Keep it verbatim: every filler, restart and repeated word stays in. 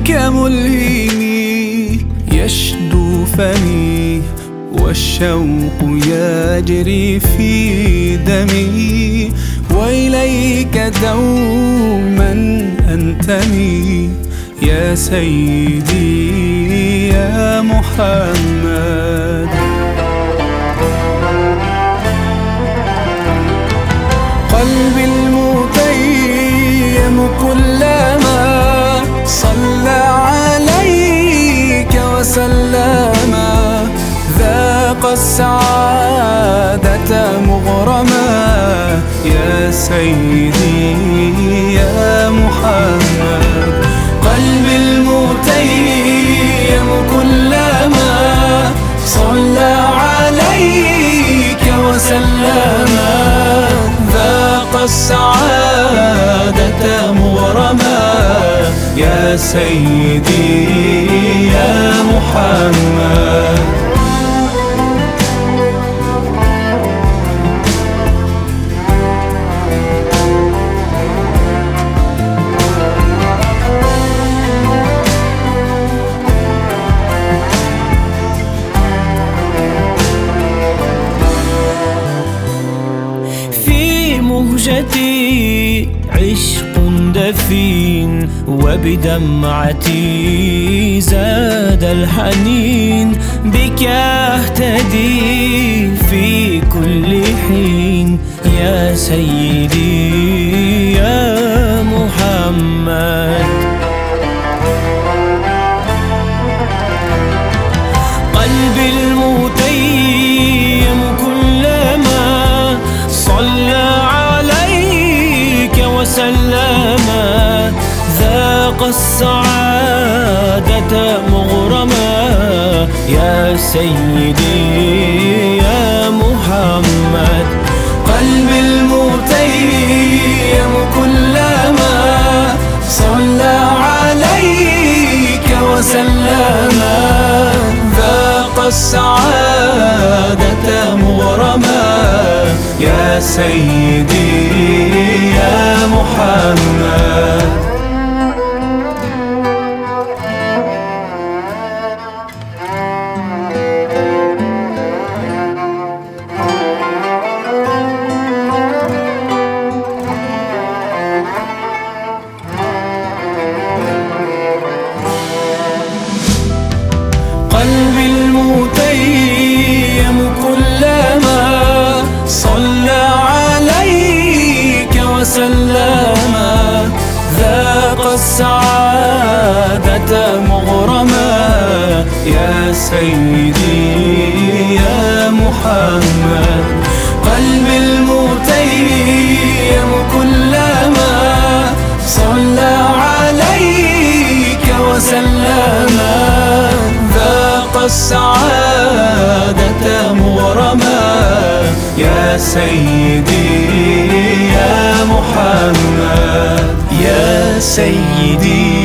إليك ملهمي يشدو فمي والشوق يجري في دمي، وإليك دوما أنتمي يا سيدي يا محمد. قلبي المتيم كلما صلى عليك وسلم ذاق السعادة مغرما يا سيدي يا محمد. قلبي المتيم كلما صلى عليك وسلم ذاق السعادة مغرما يا سيدي يا محمد. مهجتي عشق دفين وبدمعتي زاد الحنين، بك أهتدي في كل حين يا سيدي يا محمد. قلبي المتيم كلما صلى وسلم ذاق السعادة مغرما يا سيدي يا محمد. قلبي المتيم كلما صلى عليك وسلم ذاق السعادة مغرما يا سيدي يا محمد. قلبي المتيم كلما صلى عليك وسلم ذاق السعادة مغرما يا سيدي يا محمد. قلبي المتيم كلما صلى عليك وسلم ذاق السعادة مغرما يا سيدي يا محمد. يا سيدي